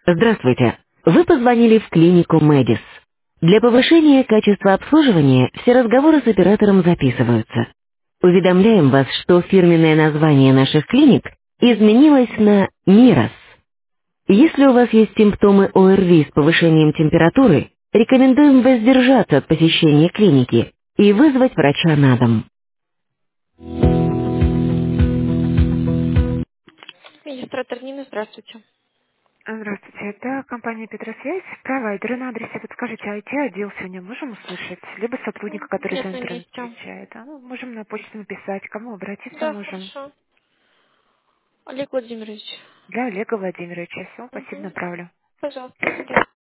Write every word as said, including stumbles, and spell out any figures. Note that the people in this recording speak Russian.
Здравствуйте. Вы позвонили в клинику Медис. Для повышения качества обслуживания все разговоры с оператором записываются. Уведомляем вас, что фирменное название наших клиник изменилось на Мирос. Если у вас есть симптомы ОРВИ с повышением температуры, рекомендуем воздержаться от посещения клиники и вызвать врача на дом. Регистратор Нина, здравствуйте. Здравствуйте, это компания Петросвязь, провайдеры на адресе. Подскажите, I T-отдел сегодня можем услышать? Либо сотрудника, который Нет за на интернет месте. отвечает. А, ну, можем на почту написать, кому обратиться Да, можем. хорошо. Олег Владимирович. Для Олега Владимировича. Все, спасибо, Угу. направлю. Пожалуйста.